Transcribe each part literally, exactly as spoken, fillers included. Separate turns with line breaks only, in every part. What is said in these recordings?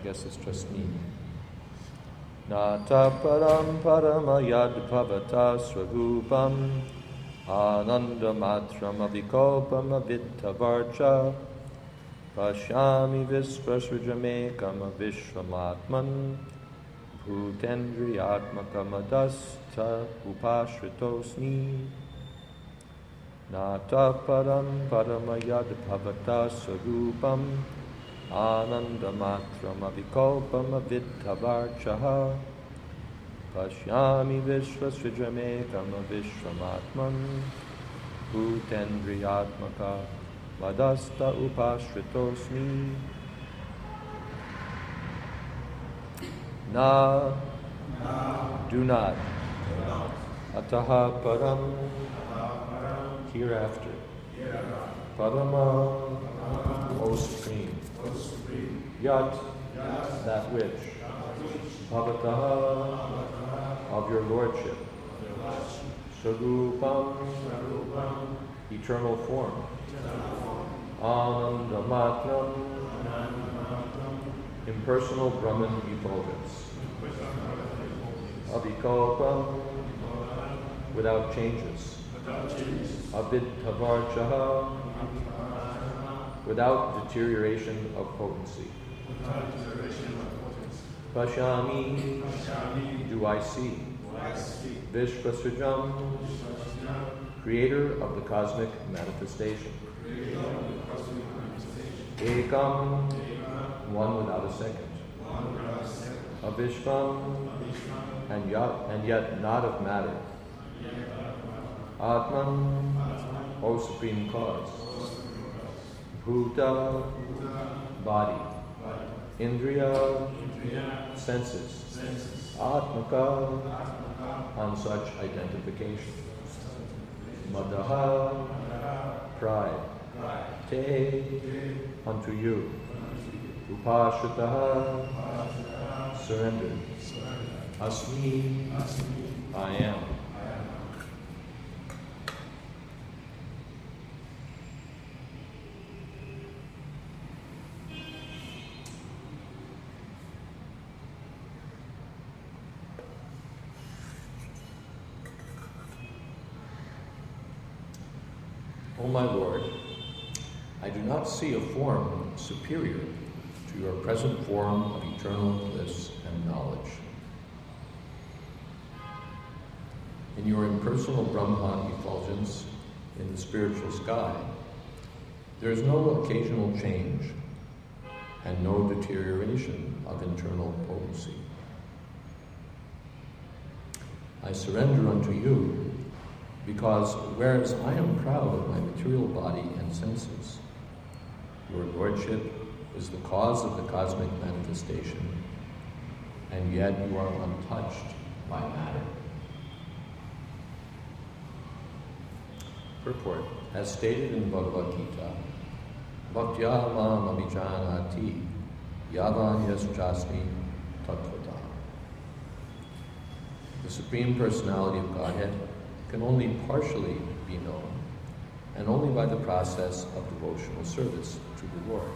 guess it's just me. Nata param paramayad bhavata swagupam ananda matram avikalpam avittavarcha pashyami visvasrajamekam avishramatman bhutendriyatmakam adasta upashritosmi. Nata param paramayad bhavata swagupam Ananda matram avikalpam avittavarchaha pashyami vishvasvijamekam avishramatman bhutendriyatmaka vadasta upashritosmi. Na, do not, ataha param, hereafter, parama, O Supreme, Yat, that which, Bhavataha, of your Lordship, Sarupam, eternal form, Anandamatram, impersonal Brahman effulgence, Avikalpam, without changes, Avittavarchaha, without deterioration of potency. Pashyami, do I see. Vishvasrajam, creator of the cosmic manifestation. Ekam, one without a second. Avishvam, and yet, and yet not of matter. Atman, O Supreme Cause. Bhuta, body. Indriya, senses. Atmaka, on such identification. Madaha, pride. Te, unto you. Upashitaha, surrender. Asmi, I am. O my Lord, I do not see a form superior to your present form of eternal bliss and knowledge. In your impersonal Brahman effulgence in the spiritual sky, there is no occasional change and no deterioration of internal potency. I surrender unto you because whereas I am proud of my material body and senses, your Lordship is the cause of the cosmic manifestation, and yet you are untouched by matter. Purport, as stated in Bhagavad Gita, Bhaktya mam abhijanati yavan yaschasmi tattvata. The Supreme Personality of Godhead can only partially be known, and only by the process of devotional service to the Lord.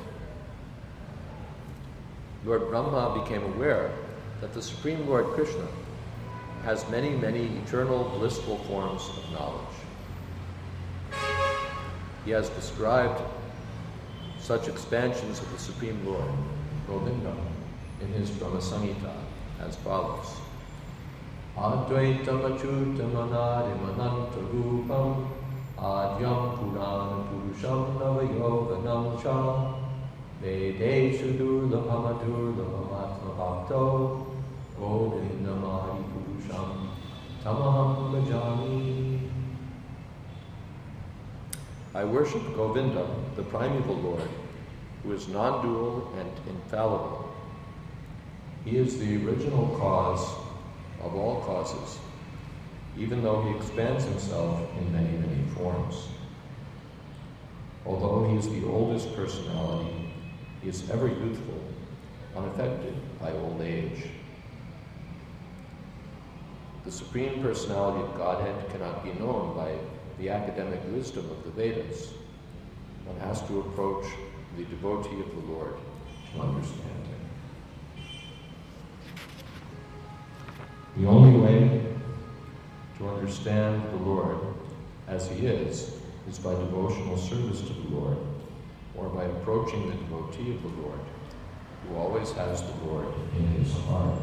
Lord Brahma became aware that the Supreme Lord Krishna has many, many eternal blissful forms of knowledge. He has described such expansions of the Supreme Lord, Govinda, in his Brahma Samhita as follows. Advaitam achyutam anadim anantarupam adyam purana purusham navayoganam cha vedeshu durlabham adurlabham atma bhakto govindamari purusham tamaham bhajami. I worship Govinda, the primeval Lord, who is non-dual and infallible. He is the original cause of all causes, even though he expands himself in many, many forms. Although he is the oldest personality, he is ever youthful, unaffected by old age. The Supreme Personality of Godhead cannot be known by the academic wisdom of the Vedas. One has to approach the devotee of the Lord to understand him. The only way to understand the Lord as he is is by devotional service to the Lord, or by approaching the devotee of the Lord, who always has the Lord in his heart.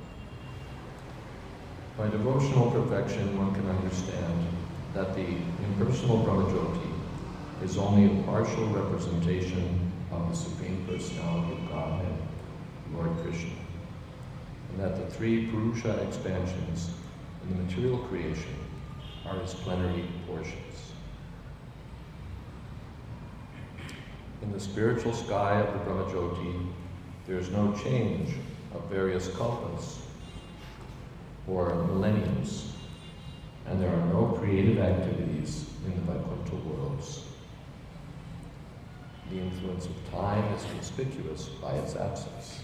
By devotional perfection, one can understand that the impersonal Brahmajyoti is only a partial representation of the Supreme Personality of Godhead, Lord Krishna, and that the three Purusha expansions in the material creation are his plenary portions. In the spiritual sky of the Brahmajyoti, there is no change of various kalpas or millenniums, and there are no creative activities in the Vaikuntha worlds. The influence of time is conspicuous by its absence.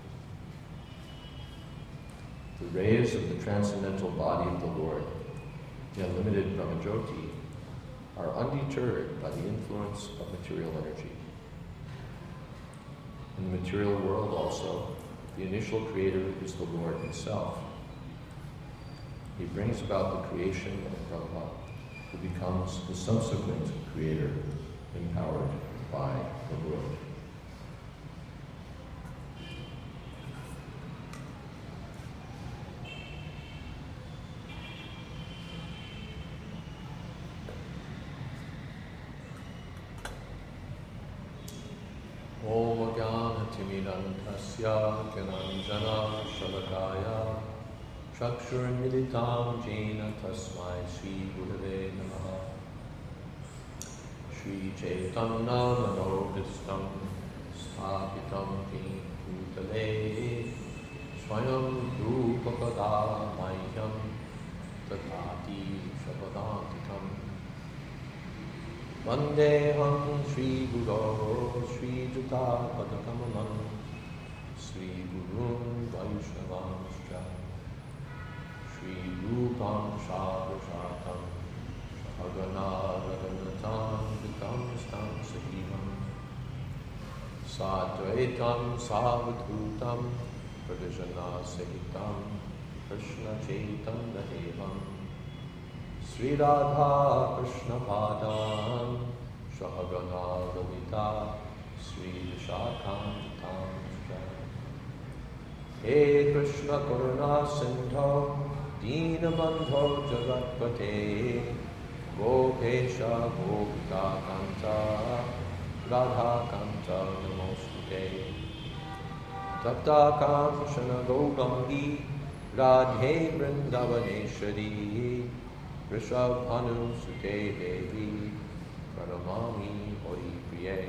The rays of the transcendental body of the Lord, the unlimited Brahmajyoti, are undeterred by the influence of material energy. In the material world also, the initial creator is the Lord himself. He brings about the creation of Brahma, who becomes the subsequent creator, empowered by the Lord. Om Jnana-timidantasya Gyananjana Shalakaya Chakshur-militam Jena Tasmai Sri Gurave Namaha. Shri Chaitanya Manobhistam Sthapitam Ki Bhutale Swayam Rupapada Mahyam Tatati Shapadantikam Vandeham Sri Guru Sri Juta Padakamalam Sri Gurun Vaishnavamscha Sri Rupam Shadashatam Shahagana Raghunathan Vitam Stam Sahivam Sadvaitam Savadhutam Pradeshana Sahitam Krishna Chaitanya Devam Sri Radha Krishna Padam Shahagana Ravita Sri Vishakam He Krishna Karuna Sindho Deenabandho Jagatpate Gopesha Gopika Kanta Radha Kanta Namostute Tapta Kamshana Gaugangi Radhe Vrindavaneshwari Rishabhanu Sute Devi Pranamami Hori Priye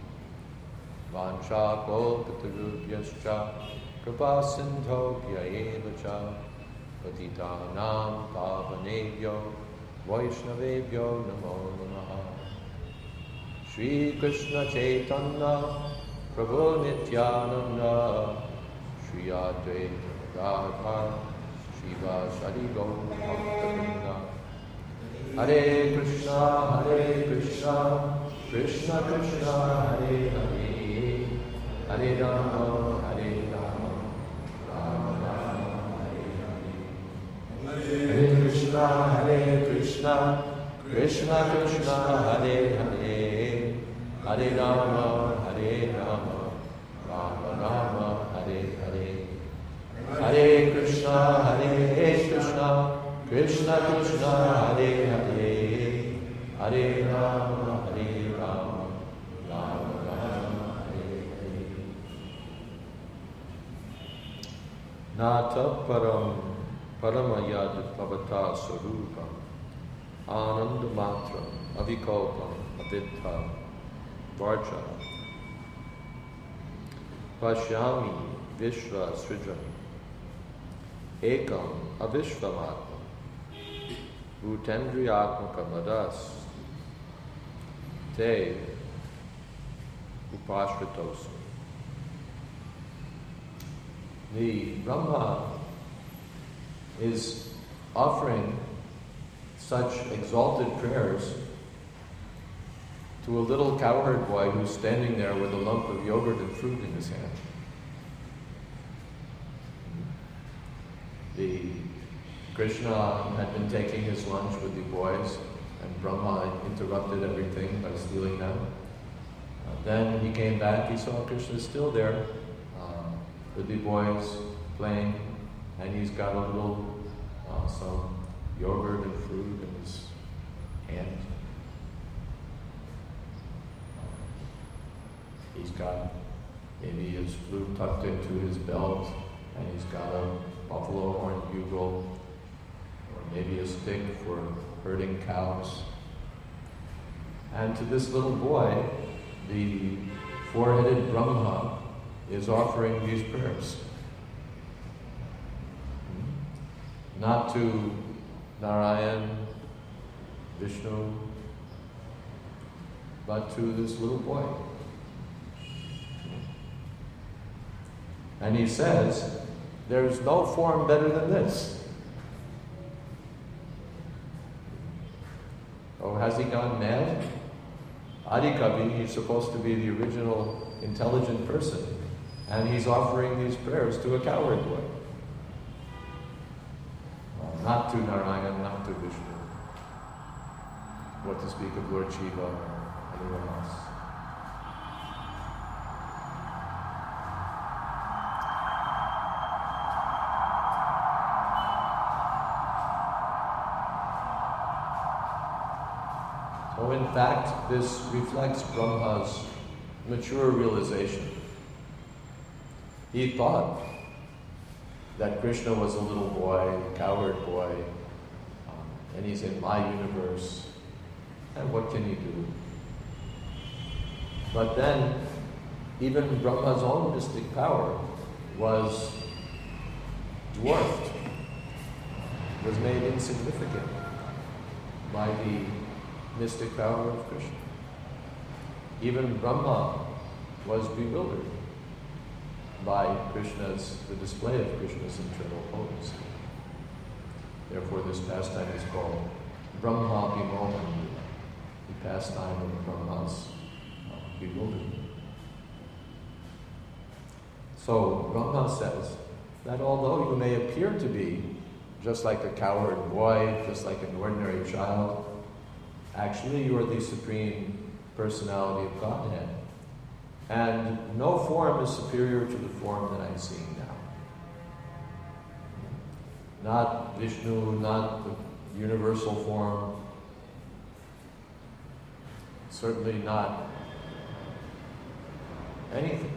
Vancha Kalpatarubhyascha Kripa Sindho Pyayevacha Patitanam Pavanebhyo Vaishnavebhyo Namo Namaha. Shri Krishna Chaitanya Prabhu Nityananda Shri Advaita Gadadhar Shiva Sadi Gaur Bhakta Hare Krishna Hare Krishna Krishna Krishna Hare Hare Hare Rama Hare Rama Rama Rama Hare Hare Hare Krishna Hare Krishna Krishna Krishna Hare Hare Hare Rama Hare Rama Rama Rama Hare Hare Hare Krishna Hare Krishna Krishna Krishna Hare Hare Hare Rama Hare Rama Rama Rama Hare Hare. Nata Param Paramayad Pavata Sarupam Ananda Matram Avikalpam Avidha Varcha Pashyami Vishva Srijam Ekam Avishvamatma Bhutendriyatmaka Madas Te Upashritosu. The Brahma is offering such exalted prayers to a little cowherd boy who's standing there with a lump of yogurt and fruit in his hand. The Krishna had been taking his lunch with the boys, and Brahma interrupted everything by stealing them. Uh, then he came back, he saw Krishna still there uh, with the boys playing, and he's got a little, uh, some yogurt and fruit in his hand. He's got maybe his flute tucked into his belt, and he's got a buffalo horn bugle, or maybe a stick for herding cows. And to this little boy, the four-headed Brahma is offering these prayers. Not to Narayan, Vishnu, but to this little boy. And he says, there's no form better than this. Oh, has he gone mad? Adikavi, he's supposed to be the original intelligent person, and he's offering these prayers to a coward boy. Uh, not to Narayan, not to Vishnu. What to speak of Lord Shiva or anyone else. So in fact, this reflects Brahma's mature realization. He thought that Krishna was a little boy, a coward boy, um, and he's in my universe, and what can he do? But then, even Brahma's own mystic power was dwarfed, was made insignificant by the mystic power of Krishna. Even Brahma was bewildered by Krishna's, the display of Krishna's internal potency. Therefore, this pastime is called Brahma Vimohan, the pastime of Brahma's uh, bewilderment. So, Brahma says that although you may appear to be just like a coward boy, just like an ordinary child, actually, you are the Supreme Personality of Godhead. And no form is superior to the form that I'm seeing now. Not Vishnu, not the universal form, certainly not anything.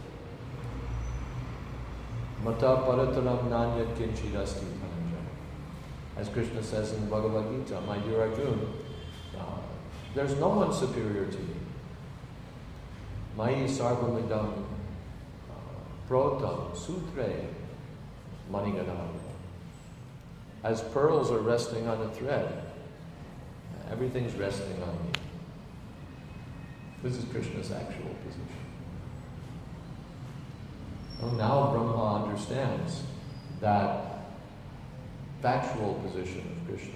Mata parataram nanyat kinchidasti dhananjaya. As Krishna says in the Bhagavad Gita, my dear Arjuna, Uh, there's no one superior to me. Mai sarvamidam uh, protam sutre manigadam. As pearls are resting on a thread, everything's resting on me. This is Krishna's actual position. Well, now Brahma understands that factual position of Krishna.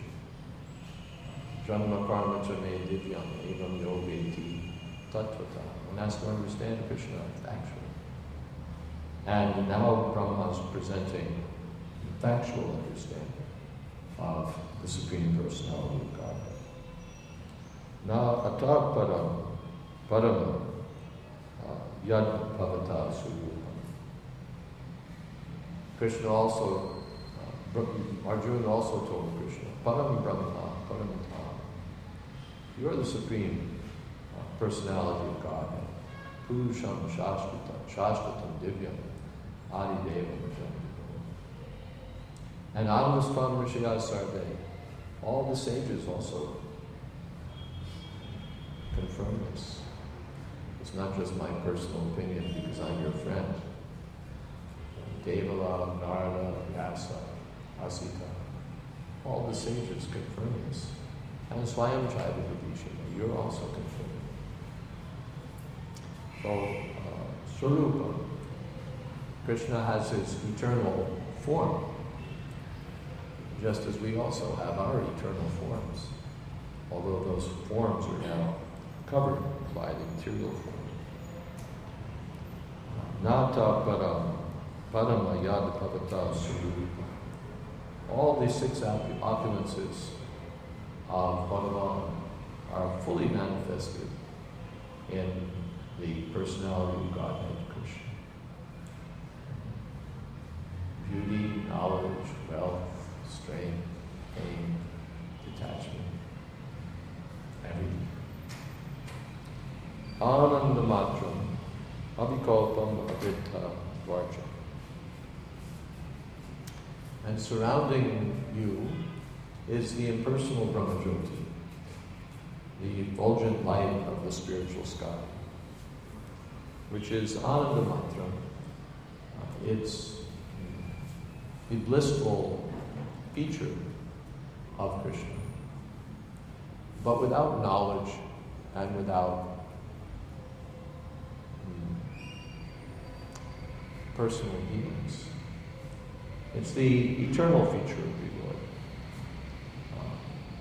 Janma karma cha me divyam evam yo veti tattvata. One has to understand Krishna factually. And now Brahma is presenting factual understanding of the Supreme Personality of Godhead. Na atar param param yad bhavata surupam. Krishna also, uh, Arjuna also told Krishna, param brahma, param tham. You are the Supreme uh, Personality of Godhead. Purusham shashvatam, shashvatam divyam, adidevam jam. And Anvastvam Rishaya Sarve, all the sages also confirm this. It's not just my personal opinion because I'm your friend. Devala, Narada, Vyasa, Asita, all the sages confirm this. And Swayam Jaiva Vibhishana, you're also confirming. So, uh, Swarupa, Krishna has his eternal form, just as we also have our eternal forms, although those forms are now covered by the material form. Nata param, param ayad pavata surupa. all the six opu- opulences of Bhagavan are fully manifested in the personality of Godhead Krishna. Beauty, knowledge, wealth, strength, pain, detachment, everything. Anandamatram, Abhikalpam Avidha Varcha. And surrounding you is the impersonal Brahmajyoti, the effulgent light of the spiritual sky, which is Anandamatram. Uh, it's the blissful feature of Krishna, but without knowledge and without um, personal dealings. It's the eternal feature of the Lord. Uh,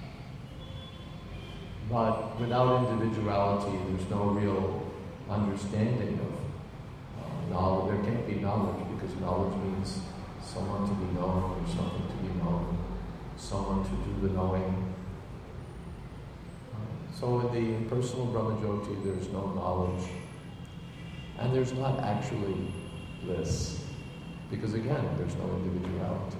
but without individuality, there's no real understanding of uh, knowledge. There can't be knowledge, because knowledge means someone to be known or something to be known, someone to do the knowing. Uh, so in the impersonal Brahmajyoti, there's no knowledge, and there's not actually bliss. Because again, there's no individuality.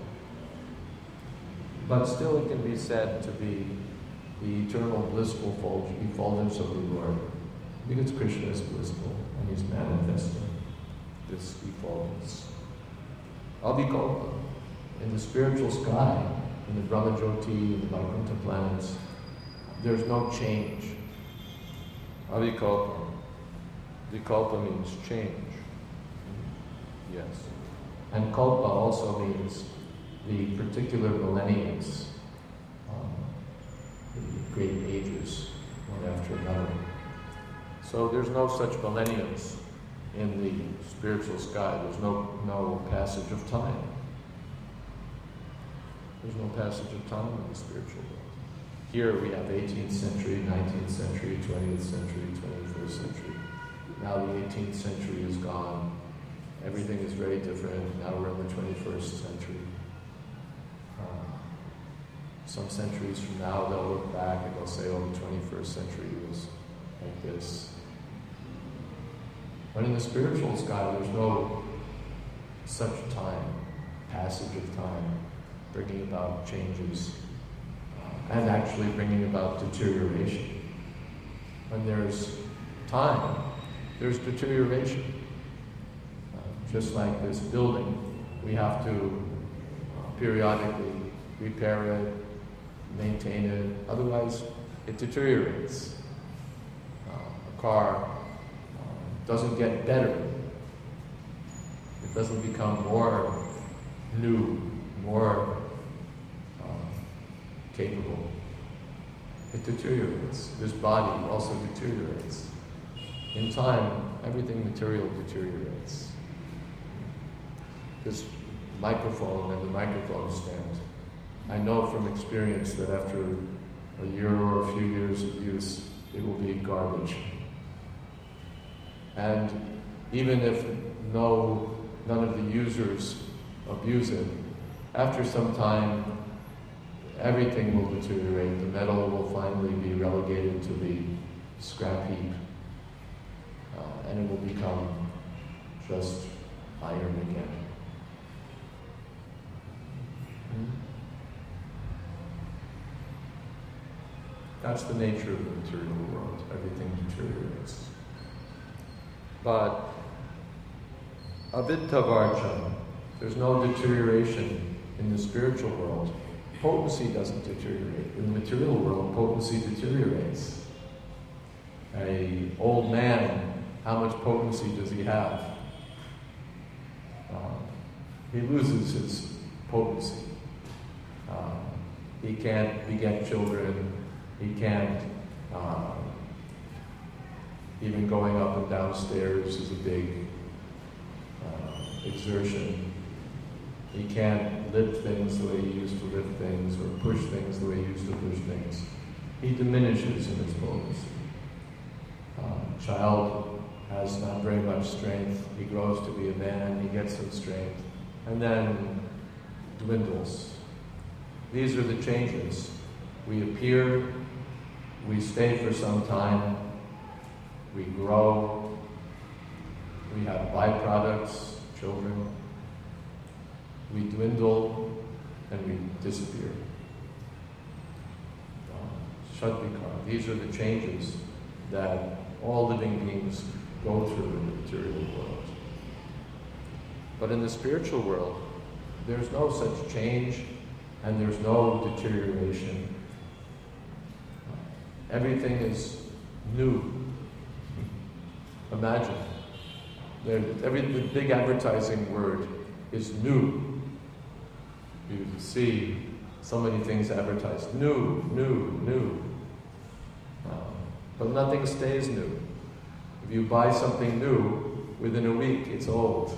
But still it can be said to be the eternal blissful effulgence of the Lord, because Krishna is blissful and he's manifesting this effulgence. Abhikalpa, in the spiritual sky, in the Brahmajyoti, in the Vaikuntha planets, there's no change. Abhikalpa. Vikalpa means change. Yes. And kalpa also means the particular millenniums, um, the great ages, one after another. So there's no such millenniums in the spiritual sky. There's no, no passage of time. There's no passage of time in the spiritual world. Here we have eighteenth century, nineteenth century, twentieth century, twenty-first century. Now the eighteenth century is gone. Everything is very different. Now we're in the twenty-first century. Uh, some centuries from now, they'll look back and they'll say, oh, the twenty-first century was like this. But in the spiritual sky, there's no such time, passage of time, bringing about changes, uh, and actually bringing about deterioration. When there's time, there's deterioration. Just like this building, we have to uh, periodically repair it, maintain it, otherwise it deteriorates. Uh, a car uh, doesn't get better. It doesn't become more new, more uh, capable. It deteriorates. This body also deteriorates. In time, everything material deteriorates. This microphone and the microphone stand. I know from experience that after a year or a few years of use, it will be garbage. And even if no, none of the users abuse it, after some time, everything will deteriorate. The metal will finally be relegated to the scrap heap, uh, and it will become just iron again. That's the nature of the material world. Everything deteriorates. But avidtavarcha, there's no deterioration in the spiritual world. Potency doesn't deteriorate. In the material world, potency deteriorates. A old man, how much potency does he have? Uh, he loses his potency. Uh, he can't beget children. He can't, uh, even going up and down stairs is a big uh, exertion. He can't lift things the way he used to lift things, or push things the way he used to push things. He diminishes in his potency. Uh, child has not very much strength. He grows to be a man, he gets some strength, and then dwindles. these are the changes. We appear, we stay for some time, we grow, we have byproducts, children, we dwindle, and we disappear. Shadvikar. These are the changes that all living beings go through in the material world. But in the spiritual world, there's no such change and there's no deterioration. Everything is new. Imagine, every the big advertising word is new. You see so many things advertised, new, new, new. Um, but nothing stays new. If you buy something new, within a week it's old.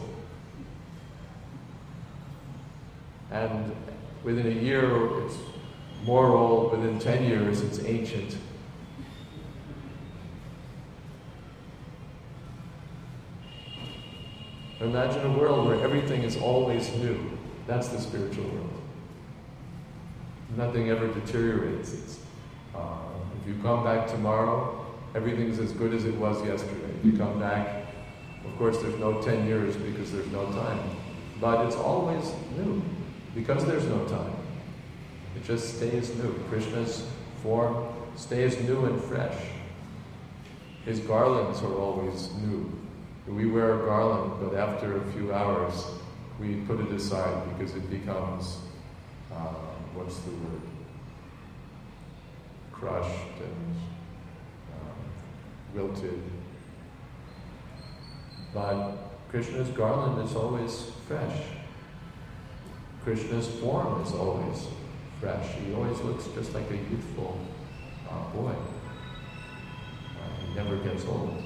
And within a year it's more old, within ten years it's ancient. Imagine a world where everything is always new. That's the spiritual world. Nothing ever deteriorates. It's, uh, if you come back tomorrow, everything's as good as it was yesterday. If you come back, of course there's no ten years because there's no time. But it's always new because there's no time. It just stays new. Krishna's form stays new and fresh. His garlands are always new. We wear a garland, but after a few hours, we put it aside because it becomes, uh, what's the word? Crushed and um, wilted. But Krishna's garland is always fresh. Krishna's form is always fresh. He always looks just like a youthful uh, boy. Uh, he never gets old.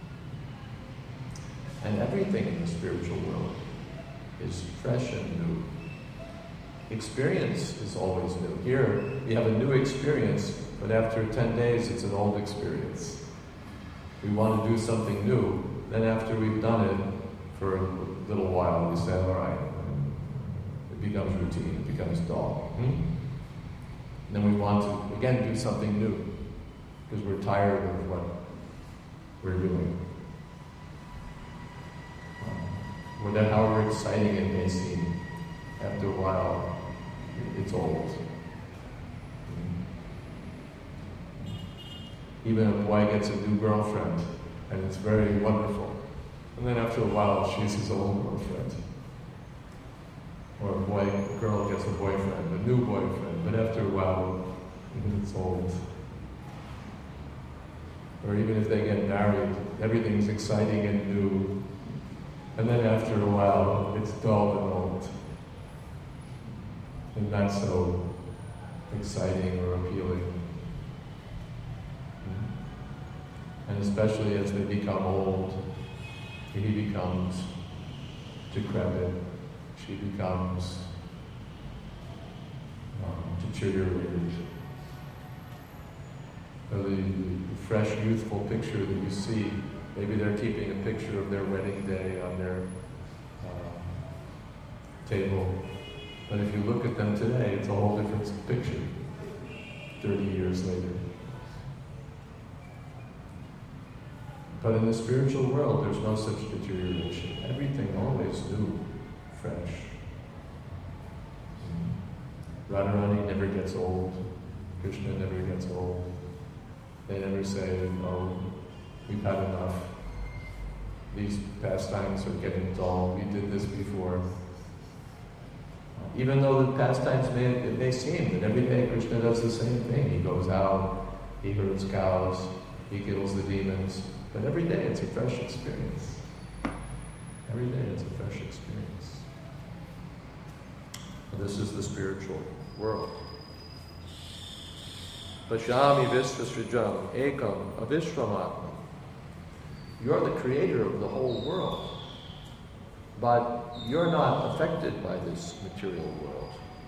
And everything in the spiritual world is fresh and new. Experience is always new. Here, we have a new experience, but after ten days, it's an old experience. We want to do something new, then after we've done it for a little while, we say, all right, it becomes routine, it becomes dull. Hmm? And then we want to, again, do something new, because we're tired of what we're doing. Whatever, however exciting it may seem, after a while, it's old. Even a boy gets a new girlfriend, and it's very wonderful. And then after a while, she's his old girlfriend. Or a boy, a girl gets a boyfriend, a new boyfriend, but after a while, it's old. Or even if they get married, everything's exciting and new. And then after a while, it's dull and old. And not so exciting or appealing. And especially as they become old, he becomes decrepit, she becomes um, deteriorated. So the, the fresh, youthful picture that you see, maybe they're keeping a picture of their wedding day on their uh, table. But if you look at them today, it's a whole different picture, thirty years later. But in the spiritual world, there's no such deterioration. Everything always new, fresh. Radharani never gets old. Krishna never gets old. They never say, oh, we've had enough. These pastimes are getting dull. We did this before. Even though the pastimes may, it may seem that every day Krishna does the same thing. He goes out, he herds cows, he kills the demons. But every day it's a fresh experience. Every day it's a fresh experience. And this is the spiritual world. Pashyami Visvasrijam Ekam Avishramatma. You're the creator of the whole world. But you're not affected by this material world.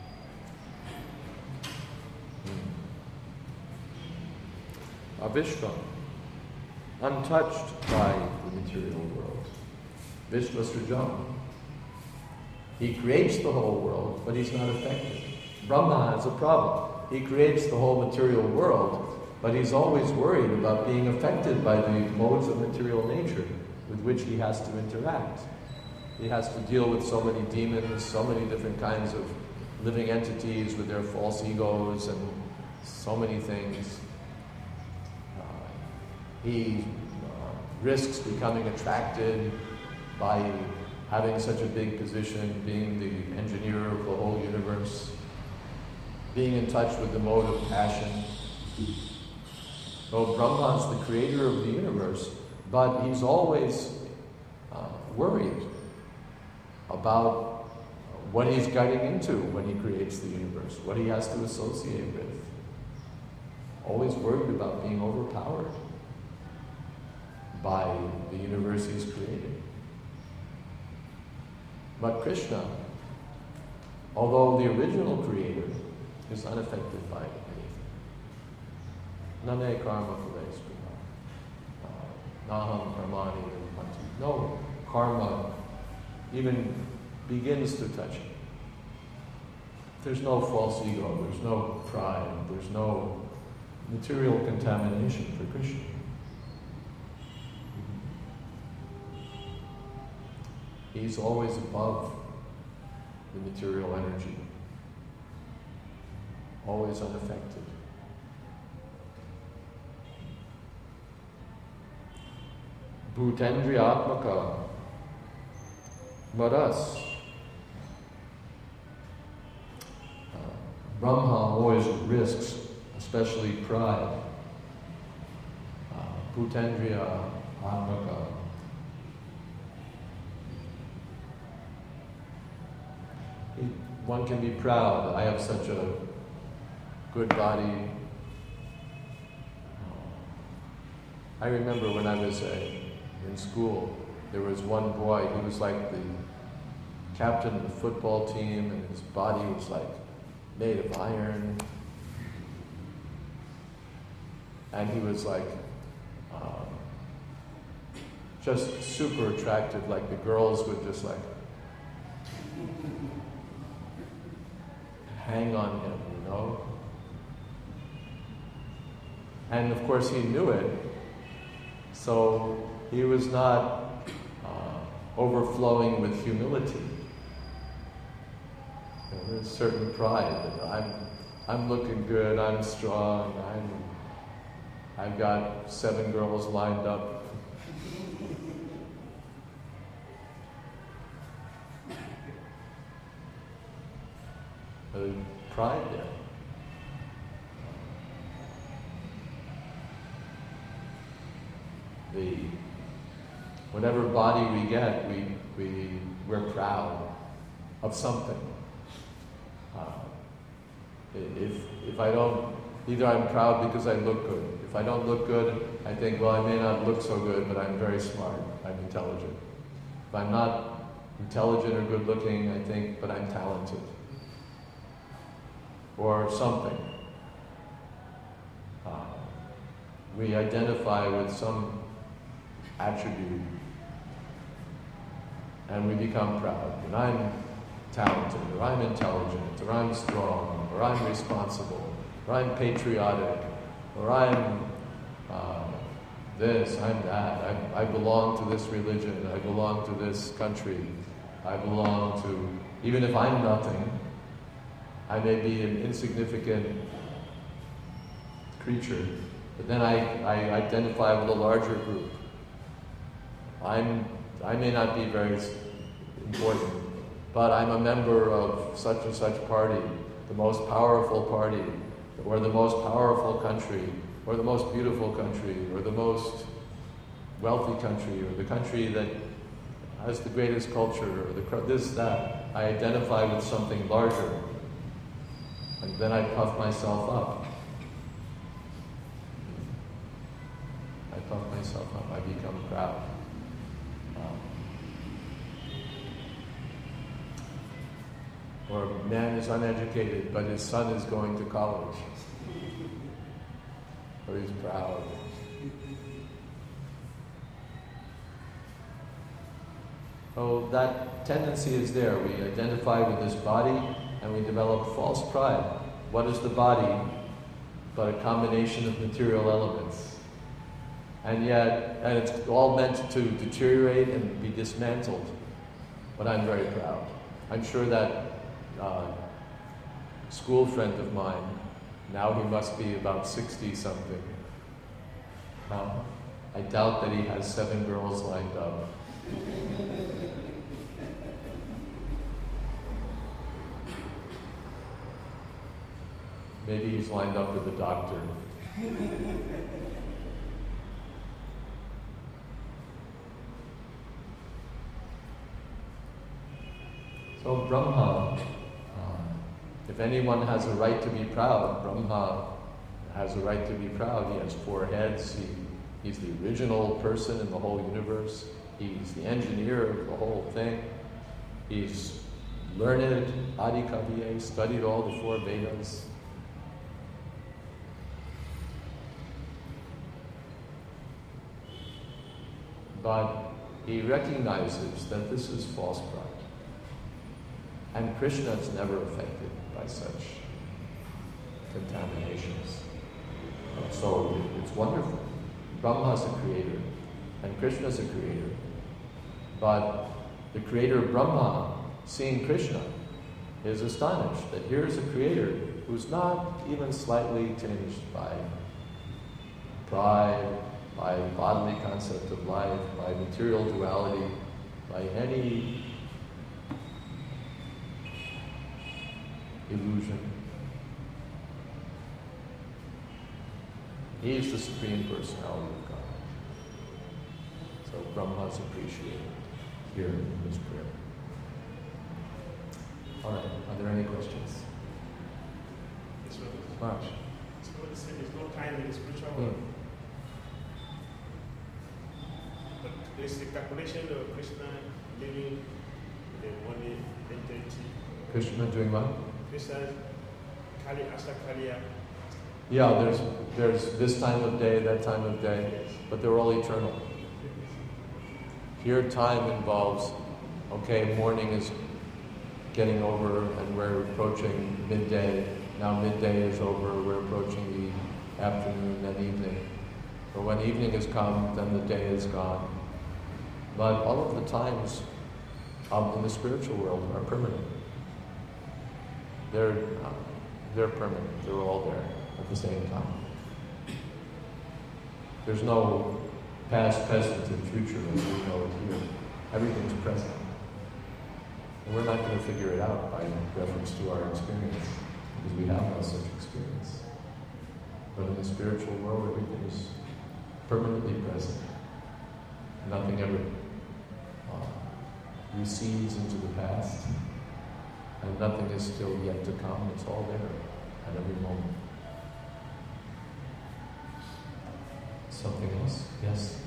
Hmm. Avishram. Untouched by the material world. Vishvasrijam. He creates the whole world, but he's not affected. Brahma has a problem. He creates the whole material world, but he's always worried about being affected by the modes of material nature with which he has to interact. He has to deal with so many demons, so many different kinds of living entities with their false egos and so many things. Uh, he uh, risks becoming attracted by having such a big position, being the engineer of the whole universe, being in touch with the mode of passion. So Brahma's the creator of the universe, but he's always uh, worried about what he's getting into when he creates the universe, what he has to associate with. Always worried about being overpowered by the universe he's created. But Krishna, although the original creator, is unaffected by anything. Nane karma phales prabha. Naham karmani nirmanti. No karma even begins to touch him. There's no false ego, there's no pride, there's no material contamination for Krishna. He's always above the material energy, always unaffected. Bhutendriyatmaka, but us. Uh, Brahma always risks, especially pride. Uh, Bhutendriya Atmaka. He, one can be proud that I have such a good body. I remember when I was uh, in school, there was one boy, he was like the captain of the football team, and his body was like made of iron. And he was like um, just super attractive, like the girls would just like hang on him, you know? And of course he knew it, so he was not uh, overflowing with humility. You know, there's certain pride that I'm, I'm looking good, I'm strong, I'm, I've got seven girls lined up. There's pride there. The whatever body we get, we we we're proud of something. Uh, if if I don't, either I'm proud because I look good. If I don't look good, I think, well, I may not look so good, but I'm very smart. I'm intelligent. If I'm not intelligent or good looking, I think, but I'm talented. Or something. Uh, we identify with some attribute and we become proud. And I'm talented, or I'm intelligent, or I'm strong, or I'm responsible, or I'm patriotic, or I'm uh, this, I'm that. I, I belong to this religion, I belong to this country, I belong to, even if I'm nothing, I may be an insignificant creature, but then I, I identify with a larger group. I'm, I may not be very important, but I'm a member of such and such party, the most powerful party, or the most powerful country, or the most beautiful country, or the most wealthy country, or the country that has the greatest culture, or the this, that. I identify with something larger. And then I puff myself up. I puff myself up. I become proud. Um, or man is uneducated, but his son is going to college. Or he's proud. So that tendency is there. We identify with this body, and we develop false pride. What is the body but a combination of material elements? And yet, and it's all meant to deteriorate and be dismantled. But I'm very proud. I'm sure that uh, school friend of mine, now he must be about sixty something. Um, I doubt that he has seven girls lined up. Maybe he's lined up with a doctor. So Brahma, um, if anyone has a right to be proud, Brahma has a right to be proud. He has four heads. He, he's the original person in the whole universe. He's the engineer of the whole thing. He's learned, Adi Kaviya, studied all the four Vedas. But he recognizes that this is false pride. And Krishna is never affected by such contaminations. So it's wonderful. Brahma is a creator, and Krishna is a creator. But the creator of Brahma, seeing Krishna, is astonished that here is a creator who's not even slightly tinged by pride, by bodily concept of life, by material duality, by any illusion. He is the Supreme Personality of God. So Brahma is appreciated here in this prayer. All right, are there any questions?
Yes, sir.
March.
So they say there's no time in the spiritual world.
Hmm.
But there's the calculation of Krishna living the money entity.
Krishna doing what?
Krishna, Kali, Asa Kaliya.
Yeah, there's there's this time of day, that time of day, but they're all eternal. Here time involves, okay, morning is getting over and we're approaching midday. Now midday is over, we're approaching the afternoon and evening. But when evening has come, then the day is gone. But all of the times um, in the spiritual world are permanent. They're, uh, they're permanent, they're all there at the same time. There's no past, present, and future as we know it here. Everything's present. And we're not going to figure it out by reference to our experience, because we have no such experience. But in the spiritual world, everything is permanently present. Nothing ever uh, recedes into the past, and nothing is still yet to come. It's all there at every moment. Something else? Yes?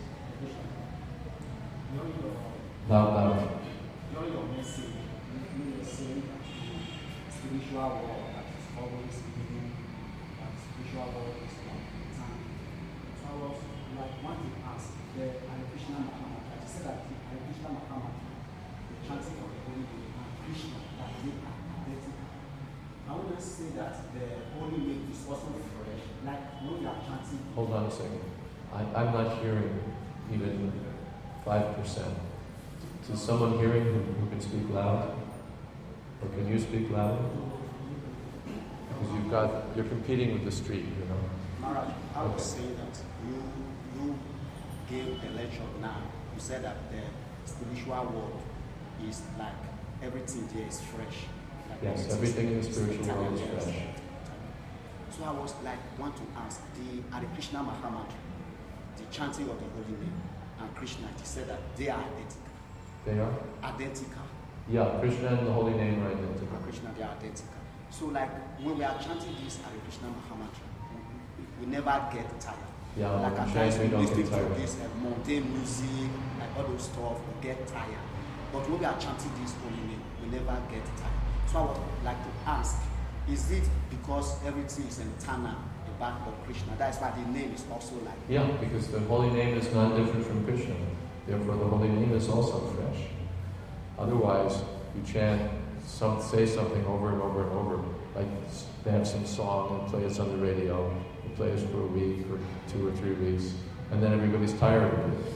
Loud, loud.
During your message, you were saying that the spiritual world that is always moving, that the spiritual world is one time. So I was like wanting to ask the Hare Krishna Mahamatra. You said that the Hare Krishna Mahamatra, the chanting of the holy name, and Krishna, that they are identical. I want to say that the holy name is also fresh, like when you are chanting.
Hold on a second. I, I'm not hearing even five percent. Is someone hearing who, who can speak loud? Or can you speak loud? Because you've got, you're competing with the street, you know.
Maharaj, I was
Okay.
saying that you you gave the lecture now. You said that the spiritual world is like everything there is fresh. Like
Yes, everything in the spiritual world is
Yes.
fresh.
So I was like, want to ask the Hare Krishna Mahamatra, the chanting of the holy name, and Krishna, he said that they are identical.
They are?
Identical.
Yeah, Krishna and the holy name are
And
identical.
Krishna, they are identical. So like when we are chanting this Hare Krishna Mahamatra, we, we never get tired.
Yeah,
Like
when
at
we
times
chant,
we
we don't
listen
get
to
tired.
this uh, mundane music, like all those stuff, we get tired. But when we are chanting this holy name, we never get tired. So I would like to ask, is it because everything is eternal about the Krishna? That's why the name is also like.
Yeah, because the holy name is not different from Krishna. Therefore, the holy name is also fresh. Otherwise, you chant some say something over and over and over. Like they have some song and play it on the radio. They play it for a week or two or three weeks, and then everybody's tired of it.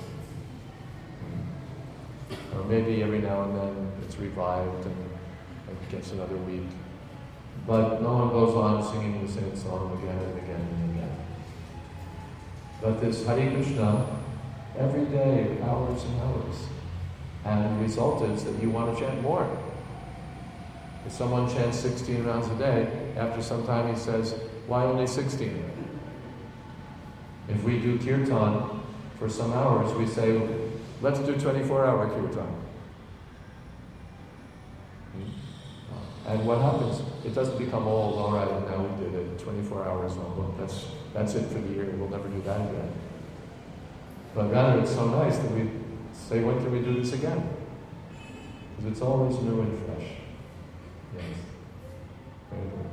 Or maybe every now and then it's revived and it gets another week. But no one goes on singing the same song again and again and again. But this Hare Krishna, every day, hours and hours. And the result is that you want to chant more. If someone chants sixteen rounds a day, after some time he says, why only sixteen? If we do kirtan for some hours, we say, let's do twenty-four hour kirtan. And what happens? It doesn't become old, all right, now we did it, twenty-four hours, well, that's, that's it for the year, we'll never do that again. But rather, it's so nice that we say, when can we do this again? Because it's always new and fresh. Yes. Very good.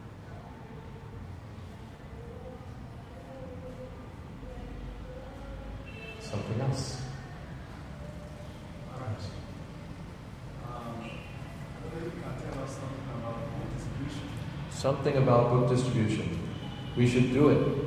Something else.
All right. Um, maybe you can tell us something about book distribution.
Something about book distribution. We should do it.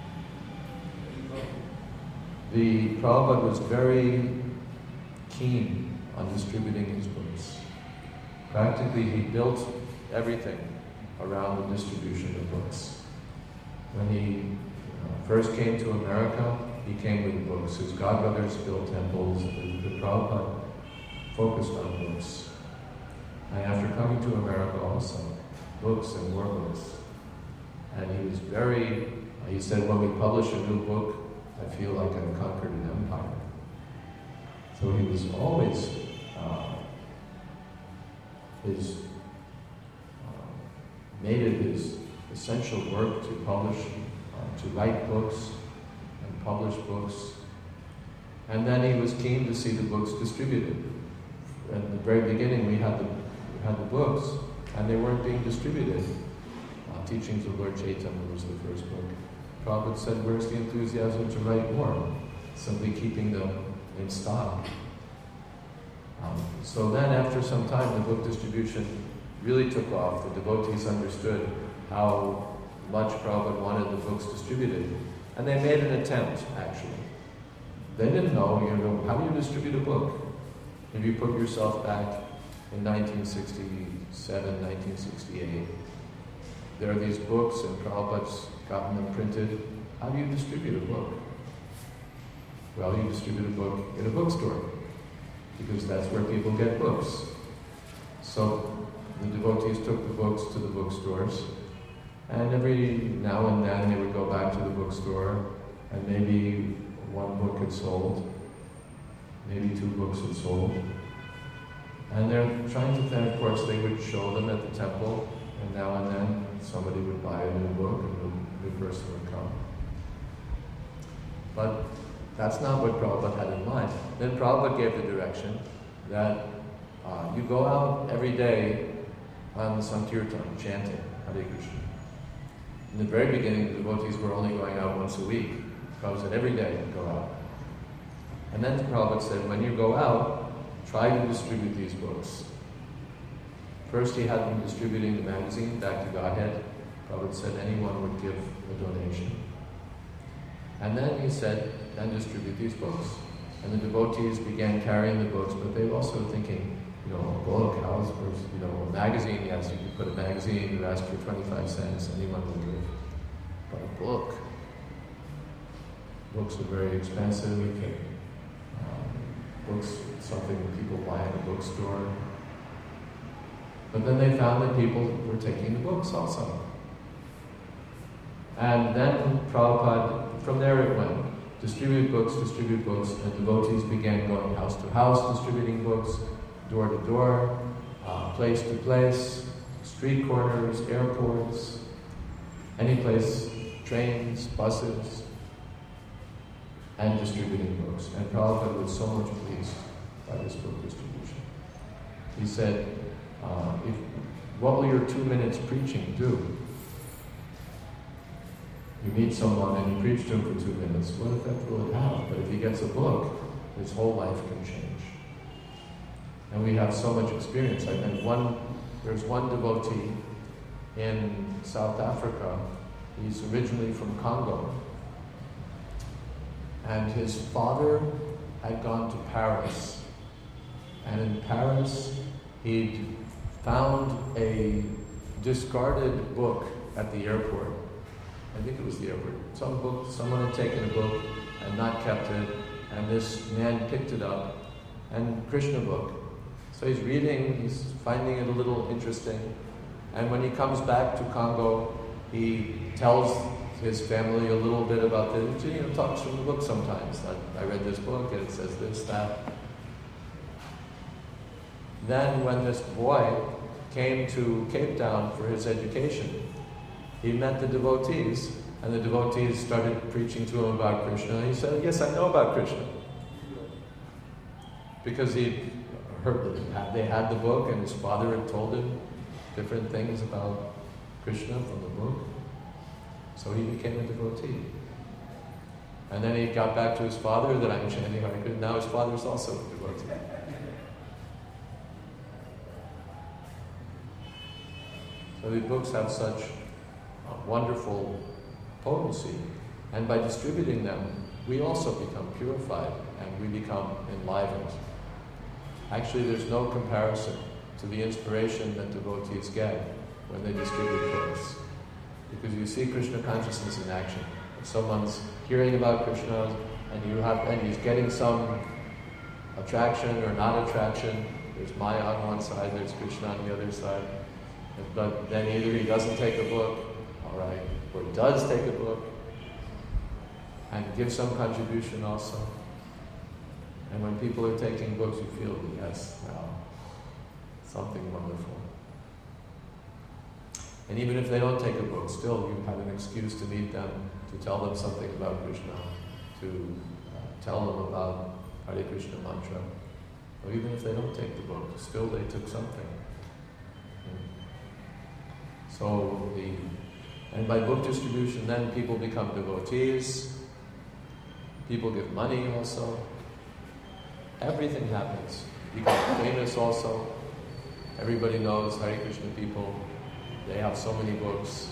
The Prabhupada was very keen on distributing his books. Practically, he built everything around the distribution of books. When he uh, first came to America, he came with books. His godbrothers built temples. The, the Prabhupada focused on books. And after coming to America also, books and more books. And he was very, uh, he said, when we publish a new book, I feel like I've conquered an empire. So he was always, uh, his, uh, made it his essential work to publish, uh, to write books and publish books. And then he was keen to see the books distributed. At the very beginning we had the, we had the books and they weren't being distributed. Uh, Teachings of Lord Chaitanya was the first book. Prabhupada said, where's the enthusiasm to write more? Simply keeping them in stock. Um, so then after some time, the book distribution really took off. The devotees understood how much Prabhupada wanted the books distributed. And they made an attempt, actually. They didn't know, you know, how do you distribute a book? If you put yourself back in nineteen sixty-seven, nineteen sixty-eight, there are these books and Prabhupada's gotten them printed. How do you distribute a book? Well, you distribute a book in a bookstore, because that's where people get books. So the devotees took the books to the bookstores, and every now and then they would go back to the bookstore, and maybe one book had sold, maybe two books had sold. And they're trying to then, of course, they would show them at the temple, and now and then somebody would buy a new book, and a new person would come. But that's not what Prabhupada had in mind. Then Prabhupada gave the direction that uh, you go out every day on the Sankirtan, chanting Hare Krishna. In the very beginning, the devotees were only going out once a week. Prabhupada said every day go out. And then Prabhupada said, when you go out, try to distribute these books. First he had them distributing the magazine, Back to Godhead. Prabhupada said anyone would give a donation. And then he said, then distribute these books. And the devotees began carrying the books, but they were also thinking, you know, a book, how's, you know, a magazine, yes, you could put a magazine, you ask for twenty-five cents, anyone will give. But a book, books are very expensive. Um, books, something that people buy in a bookstore. But then they found that people were taking the books also. And then Prabhupada, from there it went. Distribute books, distribute books, and devotees began going house to house, distributing books, door to door, uh, place to place, street corners, airports, any place, trains, buses, and distributing books. And Prabhupada was so much pleased by this book distribution. He said, uh, if, what will your two minutes preaching do? You meet someone and you preach to him for two minutes, what effect will it have? But if he gets a book, his whole life can change. And we have so much experience. I met one there's one devotee in South Africa. He's originally from Congo. And his father had gone to Paris. And in Paris, he'd found a discarded book at the airport. I think it was the airport. Some book, someone had taken a book and not kept it, and this man picked it up, and Krishna book. So he's reading, he's finding it a little interesting, and when he comes back to Congo, he tells his family a little bit about this, you know, talks from the book sometimes. I, I read this book, and it says this, that. Then when this boy came to Cape Town for his education, he met the devotees, and the devotees started preaching to him about Krishna. And he said, yes, I know about Krishna. Because he heard that they had the book, and his father had told him different things about Krishna from the book. So he became a devotee. And then he got back to his father that I'm chanting Hare Krishna. Now his father's also a devotee. So these books have such uh, wonderful potency, and by distributing them, we also become purified and we become enlivened. Actually, there's no comparison to the inspiration that devotees get when they distribute books. Because you see Krishna consciousness in action. If someone's hearing about Krishna and you have, and he's getting some attraction or not attraction, there's Maya on one side, there's Krishna on the other side. But then either he doesn't take a book, all right, or does take a book, and give some contribution also. And when people are taking books, you feel, yes, wow, something wonderful. And even if they don't take a book, still you have an excuse to meet them, to tell them something about Krishna, to uh, tell them about Hare Krishna mantra. Or even if they don't take the book, still they took something. So the, and by book distribution, then people become devotees. People give money also. Everything happens. You become famous also. Everybody knows Hare Krishna people. They have so many books.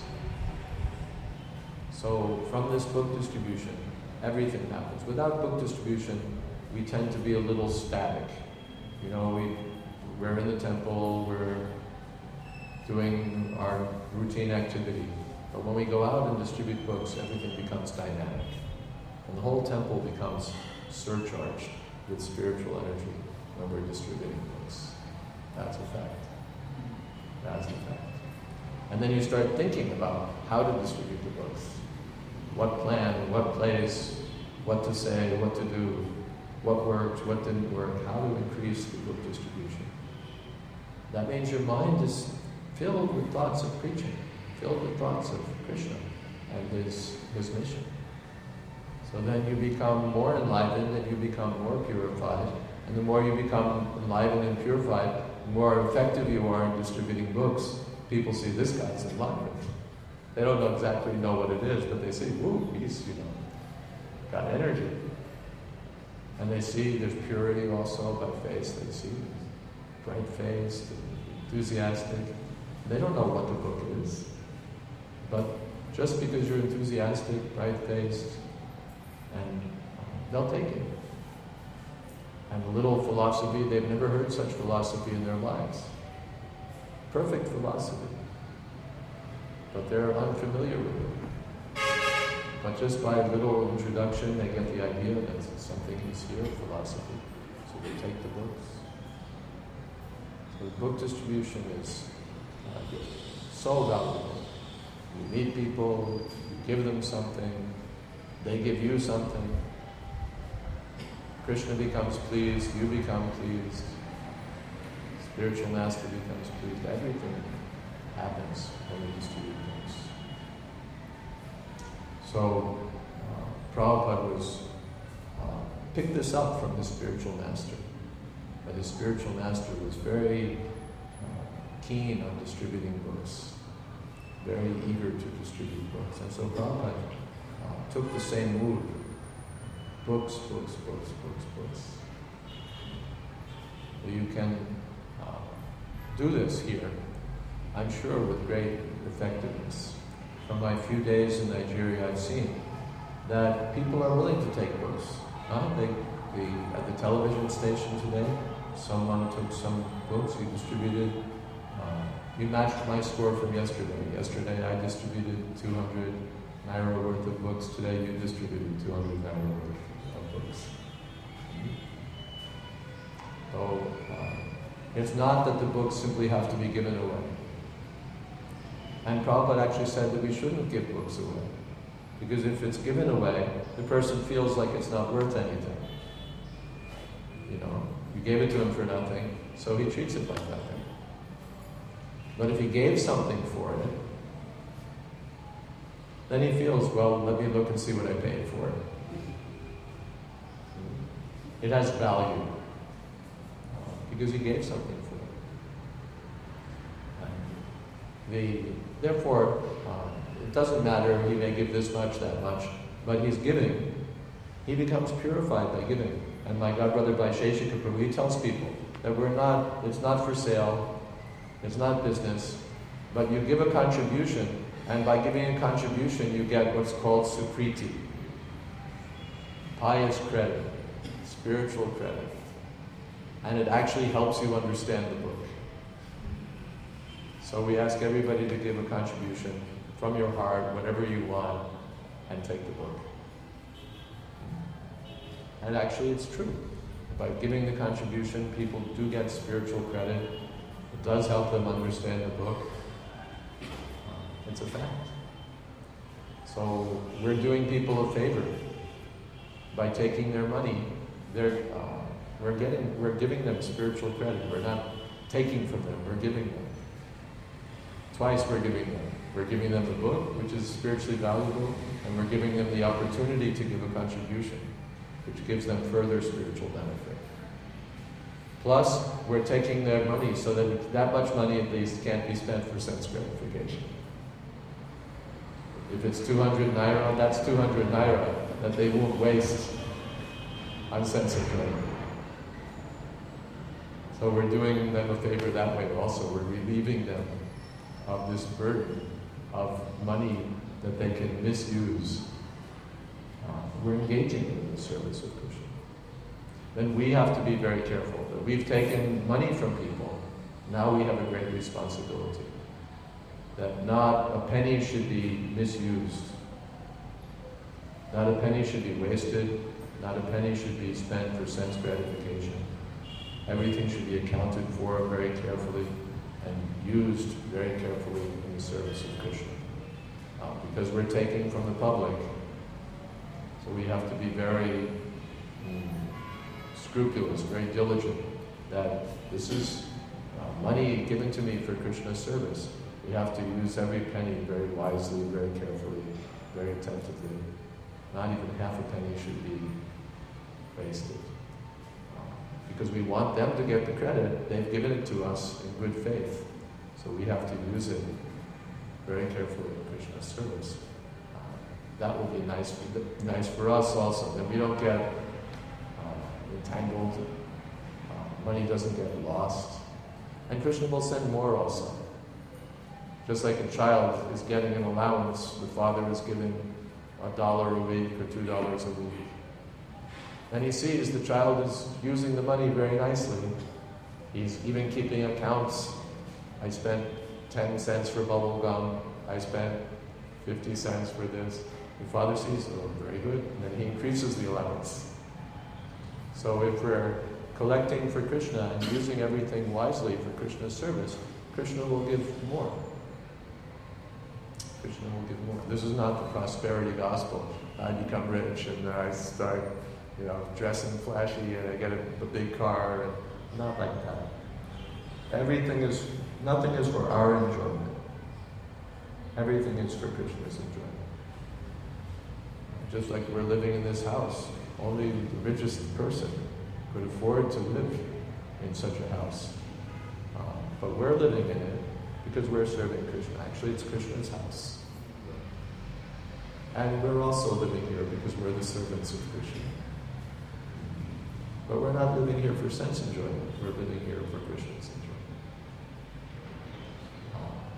So from this book distribution, everything happens. Without book distribution, we tend to be a little static. You know, we, we're in the temple, we're doing our routine activity. But when we go out and distribute books, everything becomes dynamic. And the whole temple becomes surcharged with spiritual energy when we're distributing books. That's a fact. That's a fact. And then you start thinking about how to distribute the books. What plan, what place, what to say, what to do, what worked, what didn't work, how to increase the book distribution. That means your mind is filled with thoughts of preaching, filled with thoughts of Krishna and his, his mission. So then you become more enlightened and you become more purified. And the more you become enlightened and purified, the more effective you are in distributing books. People see this guy's enlightened. They don't know exactly know what it is, but they say, woo, he's, you know, got energy. And they see there's purity also by face. They see bright-faced, enthusiastic. They don't know what the book is. But just because you're enthusiastic, bright-faced, and they'll take it. And a little philosophy, they've never heard such philosophy in their lives. Perfect philosophy. But they're unfamiliar with it. But just by a little introduction, they get the idea that something is here, philosophy. So they take the books. So the book distribution is uh, so valuable. You meet people, you give them something, they give you something. Krishna becomes pleased, you become pleased. Spiritual master becomes pleased. Everything happens when we distribute books. So, uh, Prabhupada was uh, picked this up from his spiritual master. But his spiritual master was very uh, keen on distributing books, very eager to distribute books. And so Prabhupada uh, took the same mood. Books, books, books, books, books. So you can uh, do this here I'm sure with great effectiveness. From my few days in Nigeria, I've seen that people are willing to take books. Huh? They, the, at the television station today, someone took some books, he distributed. Uh, you matched my score from yesterday. Yesterday I distributed two hundred naira worth of books. Today you distributed two hundred naira worth of books. So uh, it's not that the books simply have to be given away. And Prabhupada actually said that we shouldn't give books away. Because if it's given away, the person feels like it's not worth anything. You know, you gave it to him for nothing, so he treats it like nothing. But if he gave something for it, then he feels, well, let me look and see what I paid for it. It has value. Because he gave something for it. The, therefore, uh, it doesn't matter, he may give this much, that much, but he's giving. He becomes purified by giving. And my godbrother Vaisheshika Prabhu, he tells people that we're not, it's not for sale, it's not business, but you give a contribution, and by giving a contribution you get what's called sukriti, pious credit, spiritual credit. And it actually helps you understand the book. So we ask everybody to give a contribution from your heart, whatever you want, and take the book. And actually it's true. By giving the contribution, people do get spiritual credit. It does help them understand the book. It's a fact. So we're doing people a favor by taking their money. They're, uh, we're getting, we're giving them spiritual credit. We're not taking from them, we're giving them. Twice we're giving them. We're giving them the book, which is spiritually valuable, and we're giving them the opportunity to give a contribution, which gives them further spiritual benefit. Plus, we're taking their money so that that much money at least can't be spent for sense gratification. If it's two hundred naira, that's two hundred naira that they won't waste on sense enjoyment. So we're doing them a favor that way also. We're relieving them of this burden of money that they can misuse. Uh, we're engaging in the service of Krishna. Then we have to be very careful that we've taken money from people. Now we have a great responsibility. That not a penny should be misused. Not a penny should be wasted. Not a penny should be spent for sense gratification. Everything should be accounted for very carefully and used very carefully in the service of Krishna. Uh, because we're taking from the public. So we have to be very mm, scrupulous, very diligent, that this is uh, money given to me for Krishna's service. We have to use every penny very wisely, very carefully, very attentively. Not even half a penny should be wasted. Uh, because we want them to get the credit, they've given it to us in good faith. So we have to use it very carefully in Krishna's service. Uh, that will be nice for, nice for us also, that we don't get uh, entangled, uh, money doesn't get lost. And Krishna will send more also. Just like a child is getting an allowance, the father is giving a dollar a week or two dollars a week. And he sees the child is using the money very nicely. He's even keeping accounts. I spent ten cents for bubble gum. I spent fifty cents for this. The father sees, oh, very good. And then he increases the allowance. So if we're collecting for Krishna and using everything wisely for Krishna's service, Krishna will give more. Krishna will give more. This is not the prosperity gospel. I become rich and I start, you know, dressing flashy and I get a, a big car. And not like that. Everything is, nothing is for our enjoyment. Everything is for Krishna's enjoyment. Just like we're living in this house, only the richest person could afford to live in such a house. Uh, but we're living in it because we're serving Krishna. Actually, it's Krishna's house. And we're also living here because we're the servants of Krishna. But we're not living here for sense enjoyment. We're living here for Krishna's enjoyment. Uh,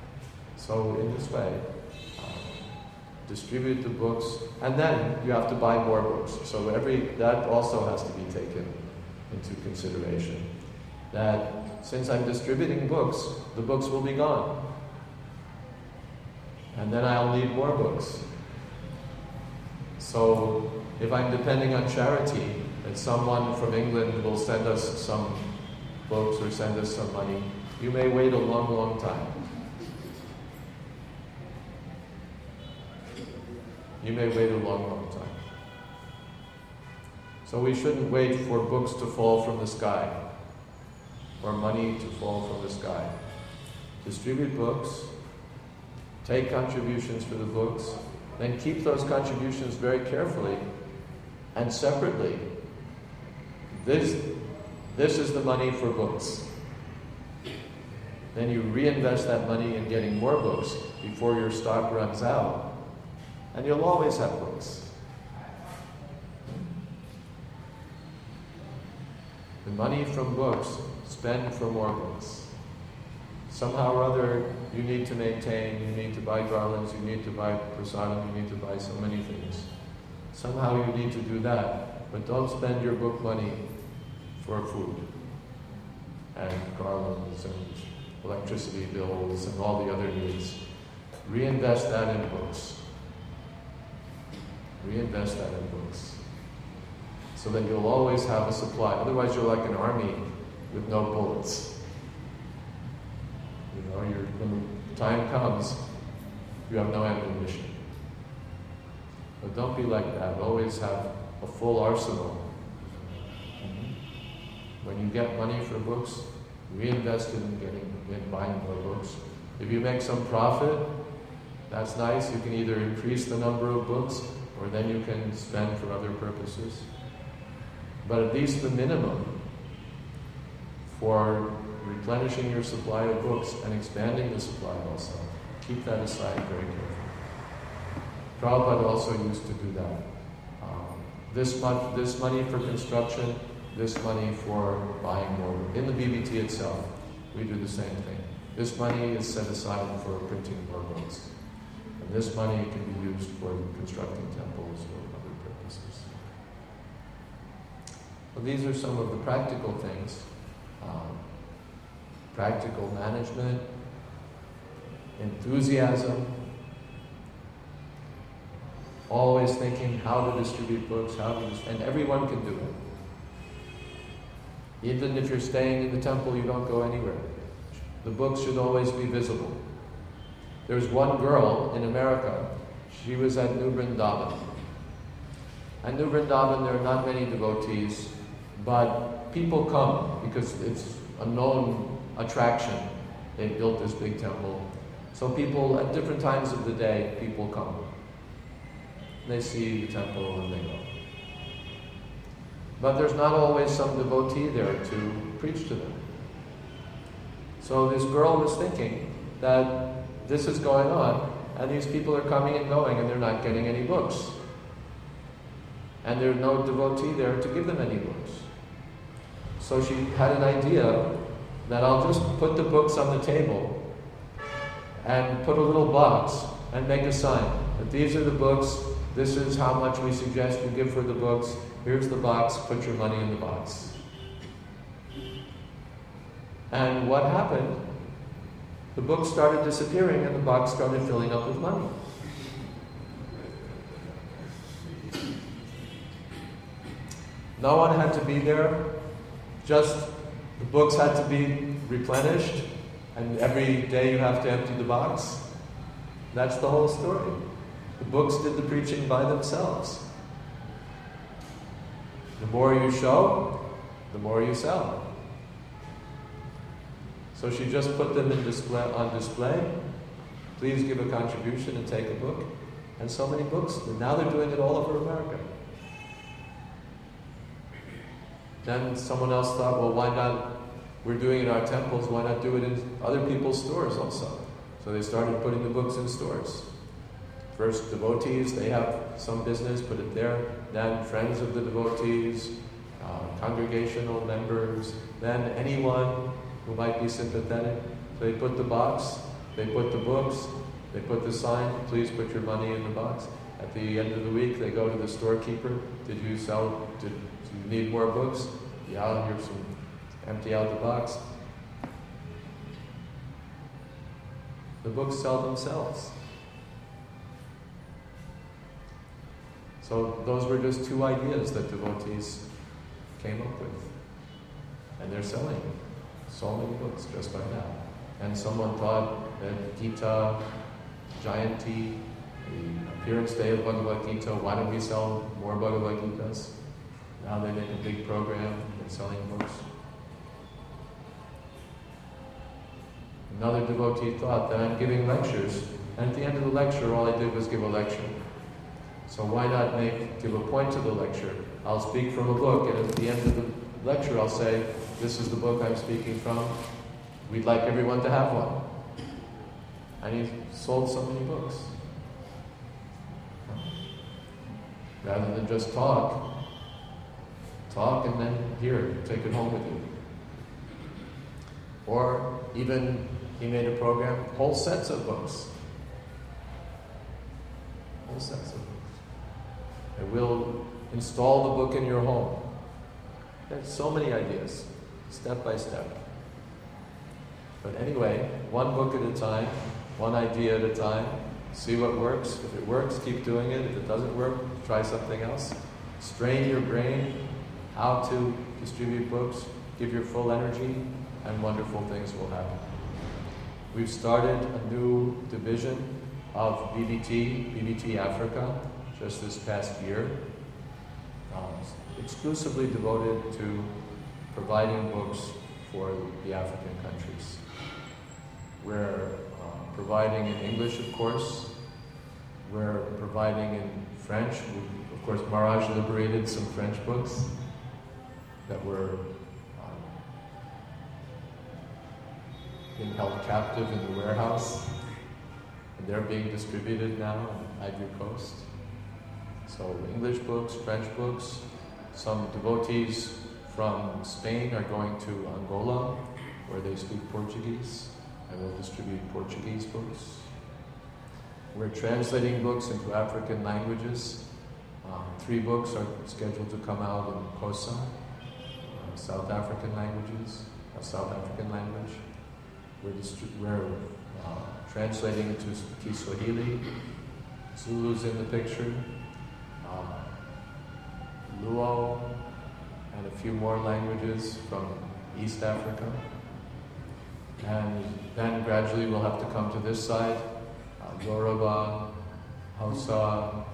So in this way, uh, distribute the books, and then you have to buy more books. So every that also has to be taken into consideration. That since I'm distributing books, the books will be gone. And then I'll need more books. So if I'm depending on charity, that someone from England will send us some books or send us some money, you may wait a long, long time. You may wait a long, long time. So we shouldn't wait for books to fall from the sky or money to fall from the sky. Distribute books, take contributions for the books, then keep those contributions very carefully and separately. This, this is the money for books. Then you reinvest that money in getting more books before your stock runs out. And you'll always have books. The money from books, spend for more books. Somehow or other, you need to maintain, you need to buy garlands, you need to buy prasadam, you need to buy so many things. Somehow you need to do that, but don't spend your book money for food and garlands and electricity bills and all the other needs. Reinvest that in books. Reinvest that in books. So that you'll always have a supply. Otherwise you're like an army with no bullets. You know, you're, when the time comes, you have no ammunition. But don't be like that. Always have a full arsenal. Mm-hmm. When you get money for books, reinvest it in getting, in buying more books. If you make some profit, that's nice. You can either increase the number of books, or then you can spend for other purposes. But at least the minimum for replenishing your supply of books and expanding the supply also, keep that aside very carefully. Prabhupada also used to do that. Um, this, mon- this money for construction, this money for buying more. In the B B T itself, we do the same thing. This money is set aside for printing more books. And this money can be used for constructing temples or other purposes. Well, these are some of the practical things. Um, practical management, enthusiasm, always thinking how to distribute books, how to dis- and everyone can do it. Even if you're staying in the temple, you don't go anywhere. The books should always be visible. There's one girl in America, she was at New Vrindavan. At New Vrindavan there are not many devotees, but people come because it's a known attraction. They built this big temple. So people, at different times of the day, people come. They see the temple and they go. But there's not always some devotee there to preach to them. So this girl was thinking that this is going on, and these people are coming and going, and they're not getting any books. And there's no devotee there to give them any books. So she had an idea that I'll just put the books on the table and put a little box and make a sign that these are the books, this is how much we suggest you give for the books, here's the box, put your money in the box. And what happened? The books started disappearing and the box started filling up with money. No one had to be there, just the books had to be replenished, and every day you have to empty the box. That's the whole story. The books did the preaching by themselves. The more you show, the more you sell. So she just put them in display, on display. Please give a contribution and take a book. And so many books. And now they're doing it all over America. Then someone else thought, well, why not, we're doing it in our temples, why not do it in other people's stores also? So they started putting the books in stores. First devotees, they have some business, put it there. Then friends of the devotees, uh, congregational members, then anyone who might be sympathetic. So they put the box, They put the books, they put the sign, please put your money in the box. At the end of the week, they go to the storekeeper. Did you sell, did, do you need more books? Yeah, here's some, empty out the box. The books sell themselves. So those were just two ideas that devotees came up with. And they're selling so many books just by that. And someone thought that Gita, Jayanti, the appearance day of Bhagavad Gita, why don't we sell more Bhagavad Gitas? Now they make a big program, they're selling books. Another devotee thought that I'm giving lectures, and at the end of the lecture, all I did was give a lecture. So why not make, give a point to the lecture? I'll speak from a book, and at the end of the lecture, I'll say, this is the book I'm speaking from. We'd like everyone to have one. And he sold so many books. Rather than just talk, talk and then here, take it home with you. Or even he made a program, whole sets of books. Whole sets of books. And we'll install the book in your home. There's so many ideas, step by step. But anyway, one book at a time, one idea at a time, see what works. If it works, keep doing it. If it doesn't work, try something else. Strain your brain how to distribute books, give your full energy, and wonderful things will happen. We've started a new division of B B T, B B T Africa, just this past year, um, exclusively devoted to providing books for the African countries. We're uh, providing in English, of course. We're providing in French. We, of course, Maharaj liberated some French books that were um, being held captive in the warehouse. And they're being distributed now on Ivory Coast. So English books, French books. Some devotees from Spain are going to Angola, where they speak Portuguese, and will distribute Portuguese books. We're translating books into African languages. Um, three books are scheduled to come out in Xhosa, uh, South African languages, uh, South African language. We're, distri- we're uh, translating into Kiswahili. Zulu's in the picture. Uh, Luo, and a few more languages from East Africa. And then gradually we'll have to come to this side, uh, Yoruba, Hausa. Um,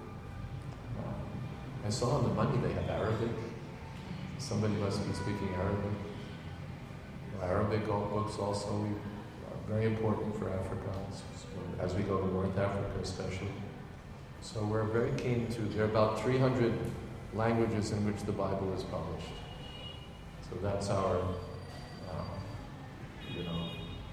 I saw on the money they have Arabic. Somebody must be speaking Arabic. Arabic books also are very important for Africa, as we go to North Africa especially. So we're very keen to, there are about three hundred languages in which the Bible is published. So that's our, uh, you know,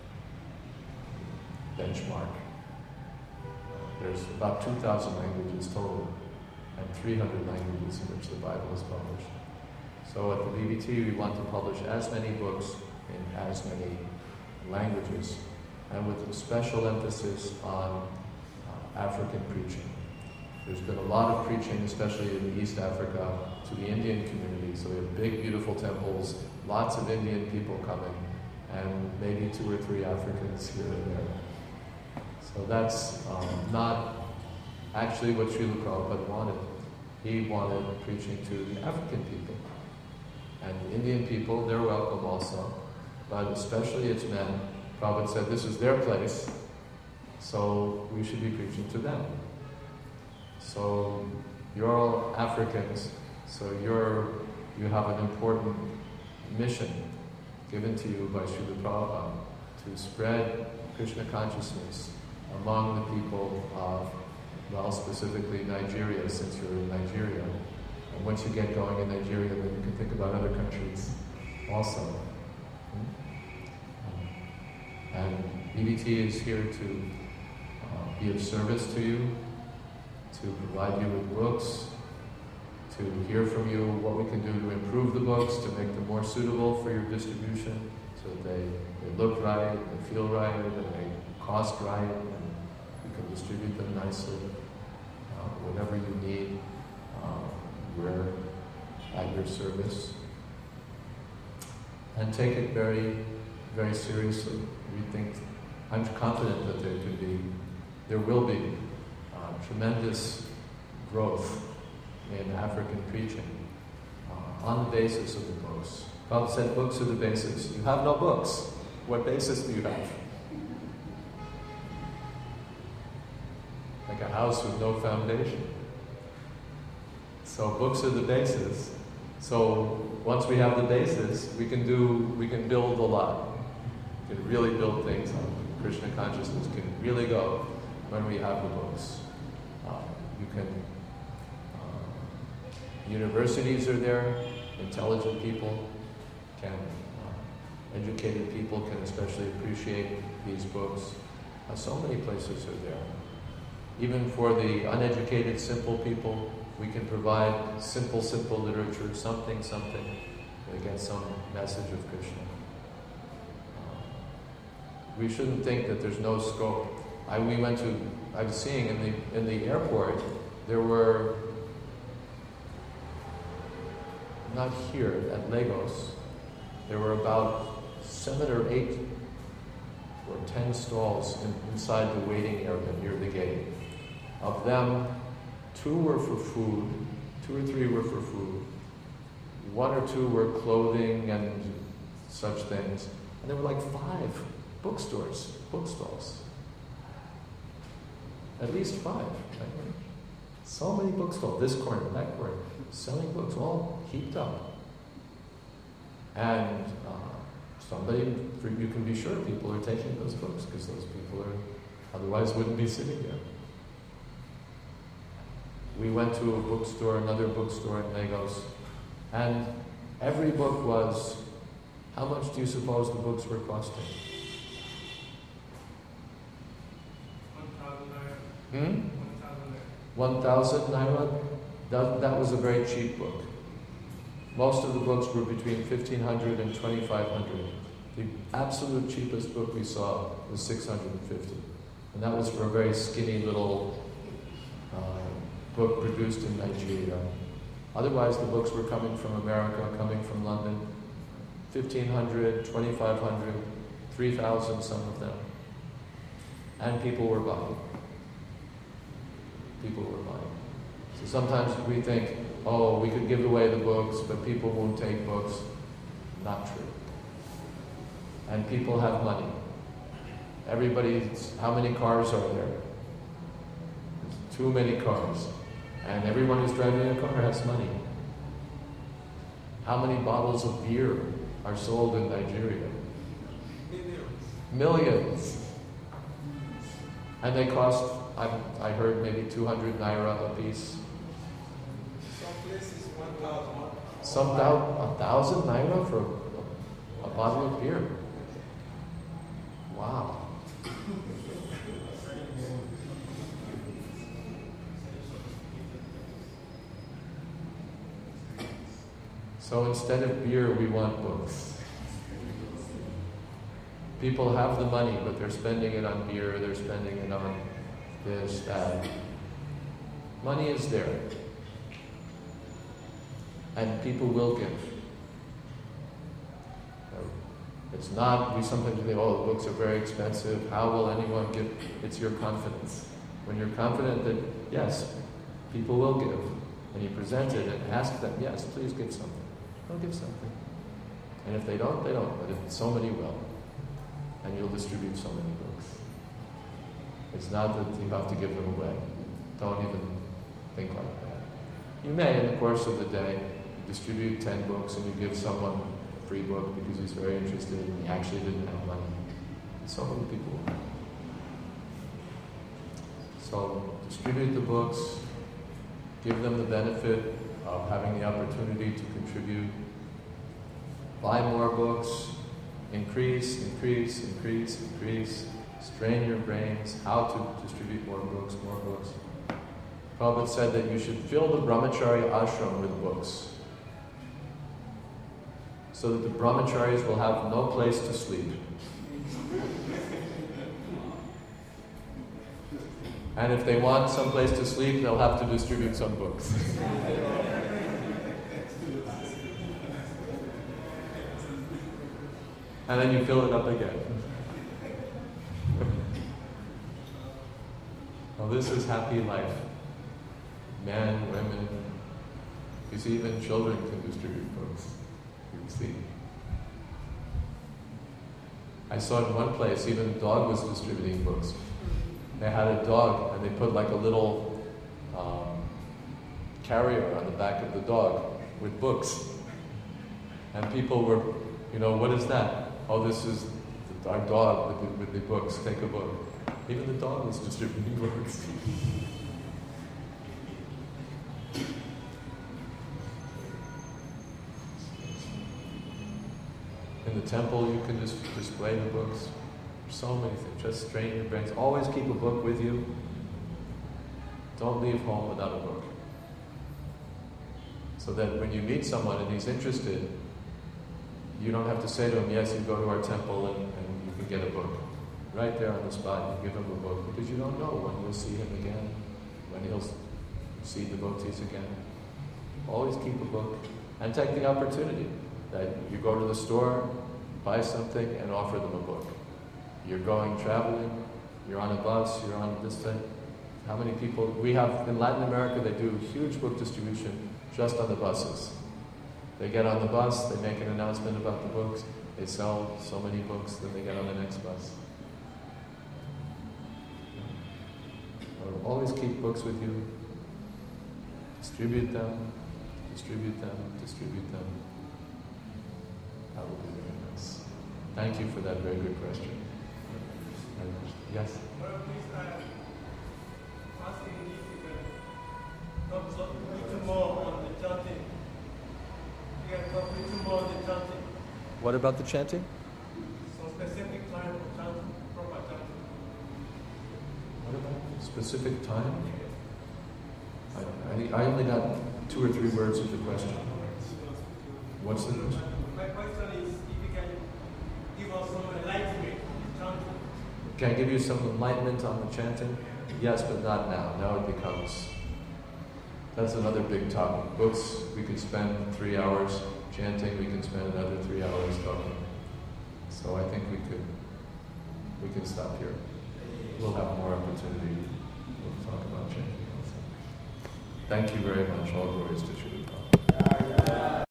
benchmark. There's about two thousand languages total, and three hundred languages in which the Bible is published. So at the B B T, we want to publish as many books in as many languages, and with a special emphasis on uh, African preaching. There's been a lot of preaching, especially in East Africa, to the Indian community. So we have big, beautiful temples, lots of Indian people coming, and maybe two or three Africans here and there. So that's um, not actually what Srila Prabhupada wanted. He wanted preaching to the African people. And the Indian people, they're welcome also, but especially its men. Prabhupada said this is their place, so we should be preaching to them. So you're all Africans, so you're, you have an important mission given to you by Srila Prabhupada to spread Krishna consciousness among the people of, well, specifically Nigeria, since you're in Nigeria. And once you get going in Nigeria, then you can think about other countries also. And B B T is here to uh, be of service to you, to provide you with books, to hear from you what we can do to improve the books, to make them more suitable for your distribution, so that they, they look right, they feel right, and they cost right, and you can distribute them nicely. Uh, whatever you need, uh, we're at your service. And take it very, very seriously. We think, I'm confident that there could be, there will be uh, tremendous growth in African preaching uh, on the basis of the books. Prabhupada said books are the basis. You have no books. What basis do you have? Like a house with no foundation. So books are the basis. So once we have the basis, we can do, we can build a lot. We can really build things on Krishna consciousness can really go when we have the books. Uh, you can, uh, universities are there, intelligent people can, uh, educated people can especially appreciate these books. Uh, so many places are there. Even for the uneducated, simple people, we can provide simple, simple literature, something, something, to get some message of Krishna. We shouldn't think that there's no scope. I, we went to, I was seeing in the, in the airport, there were, not here, at Lagos, there were about seven or eight or ten stalls in, inside the waiting area near the gate. Of them, two were for food, two or three were for food, one or two were clothing and such things, and there were like five bookstores, bookstalls. At least five. Right? So many bookstalls, this corner, that corner, selling books, all heaped up. And uh, somebody, you can be sure people are taking those books because those people are, otherwise wouldn't be sitting there. We went to a bookstore, another bookstore in Lagos, and every book was, how much do you suppose the books were costing? Hmm? One thousand naira. That, that was a very cheap book. Most of the books were between fifteen hundred and twenty-five hundred. The absolute cheapest book we saw was six hundred fifty. And that was for a very skinny little uh, book produced in Nigeria. Otherwise, the books were coming from America, coming from London. fifteen hundred, twenty-five hundred, three thousand, some of them. And people were buying. People were buying. So sometimes we think, oh, we could give away the books, but people won't take books. Not true. And people have money. Everybody's, how many cars are there? There's too many cars. And everyone who's driving a car has money. How many bottles of beer are sold in Nigeria? Millions. Millions. And they cost, I, I heard, maybe two hundred naira a piece.
Some places one thousand.
Some thou, a thousand naira for a, a bottle of beer. Wow. So instead of beer, we want books. People have the money, but they're spending it on beer, they're spending it on this, that. Money is there. And people will give. It's not, we sometimes think, oh, the books are very expensive, how will anyone give? It's your confidence. When you're confident that, yes, people will give, and you present it and ask them, yes, please give something. They'll give something. And if they don't, they don't, but if so many will. And you'll distribute so many books. It's not that you have to give them away. Don't even think like that. You may, in the course of the day, distribute ten books and you give someone a free book because he's very interested and he actually didn't have money. And so many people. So distribute the books, give them the benefit of having the opportunity to contribute, buy more books, increase, increase, increase, increase, strain your brains, how to distribute more books, more books. Prabhupada said that you should fill the brahmachari ashram with books, so that the brahmacharis will have no place to sleep. And if they want some place to sleep, they'll have to distribute some books. And then you fill it up again. Well, this is happy life. Men, women, you see, even children can distribute books. You see. I saw in one place, even a dog was distributing books. They had a dog, and they put like a little um, carrier on the back of the dog with books. And people were, you know, what is that? Oh, this is our dog with the, with the books. Take a book. Even the dog was distributing books. In the temple, you can just display the books. So many things. Just train your brains. Always keep a book with you. Don't leave home without a book. So that when you meet someone and he's interested, you don't have to say to him, yes, you go to our temple and, and you can get a book. Right there on the spot, you give him a book, because you don't know when you'll see him again, when he'll see devotees again. Always keep a book and take the opportunity that you go to the store, buy something, and offer them a book. You're going traveling, you're on a bus, you're on this thing. How many people, we have, in Latin America, they do huge book distribution just on the buses. They get on the bus, they make an announcement about the books, they sell so many books, then they get on the next bus. So always keep books with you. Distribute them, distribute them, distribute them. That will be very nice. Thank you for that very good question. Yes?
Well, please, uh, asking if you can talk a little more on the chanting. You can talk a little more on the chanting.
What about the chanting?
Some specific time for chanting, proper chanting.
What about specific time? I, I, I only got two or three words of the question. What's the question?
My question is if you can give us some enlightenment on chanting.
Can I give you some enlightenment on the chanting? Yes, but not now. Now it becomes, that's another big topic. Books, we could spend three hours chanting, we can spend another three hours talking. So I think we could, we can stop here. We'll have more opportunity. We'll talk about chanting also. Thank you very much. All glories to Srila Prabhupada.